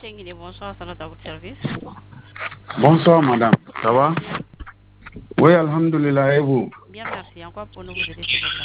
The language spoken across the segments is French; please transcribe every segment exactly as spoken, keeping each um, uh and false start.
Tenguine, bonsoir, ça à votre service. Bonsoir madame, ça va? Oui, alhamdoulilah, et vous? Bien, merci. En quoi pour nous vous aider, s'il vous plaît?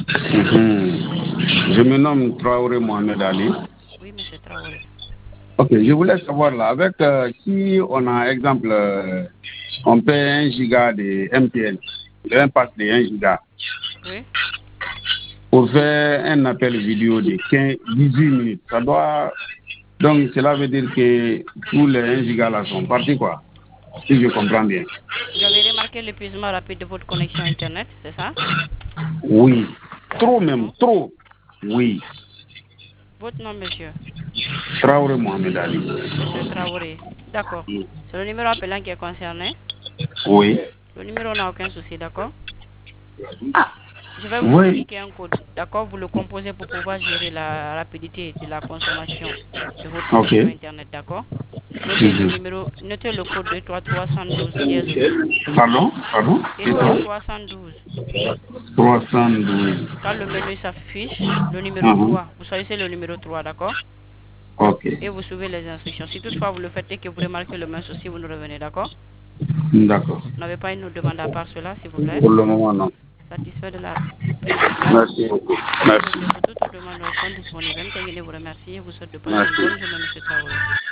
Mhm. Je me nomme Traoré Mohamed Ali. Oui, monsieur Traoré. Ok, je voulais savoir là, avec euh, qui on a, exemple, euh, on paie un giga de M T N, un pass de un giga, Oui. pour faire un appel vidéo de quinze, dix-huit minutes. Ça doit, donc cela veut dire que tous les un giga là sont partis quoi, si je comprends bien. Vous avez remarqué l'épuisement rapide de votre connexion Internet, c'est ça? Oui, trop Votre même, nom? trop. Oui, Votre nom, monsieur? Traoré Mohamed Ali. Monsieur Traoré. D'accord. C'est le numéro appelant qui est concerné. Oui. Le numéro n'a aucun souci, d'accord? Je vais vous Oui. communiquer un code, d'accord? Vous le composez pour pouvoir gérer la rapidité de la consommation de votre Ok. connexion Internet, d'accord? Notez le Mhm. numéro, notez le code deux trois trois cent douze dièse huit. Pardon? Pardon? deux trois trois cent douze. trois cent douze. Quand le menu s'affiche, le numéro Mhm. trois, vous choisissez le numéro trois, d'accord? Ok. Et vous suivez les instructions. Si toutefois vous le faites et que vous remarquez le même souci, vous nous revenez, d'accord? D'accord. Vous n'avez pas une autre demande à part cela, s'il vous plaît? Pour le moment, non. Satisfait de la prise en charge? Merci beaucoup. Merci, Merci. monsieur, pour toute autre demande. Nous restons disponibles. M. Tenguine vous remercie et vous souhaite de passer une Merci. bonne journée, monsieur Traoré.